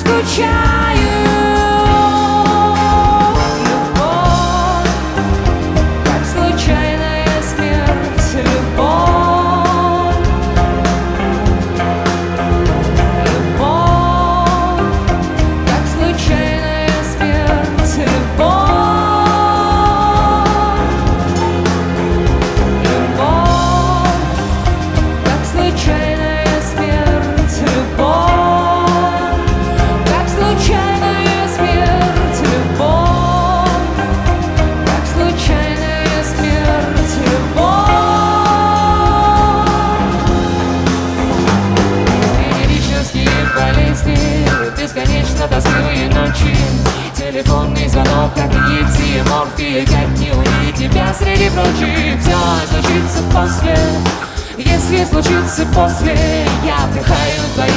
скучаю. Любовь, как случайная смерть. Любовь, любовь, как случайная смерть. Любовь, любовь, как случайная смерть. Любовь, как случайная смерть. Любовь, как случайная смерть. Любовь, венерические болезни, бесконечно тоскливые ночи, телефонный звонок, как инъекции морфия, как не увидеть тебя среди прочих. Все случится после, если случится после, я вдыхаю твои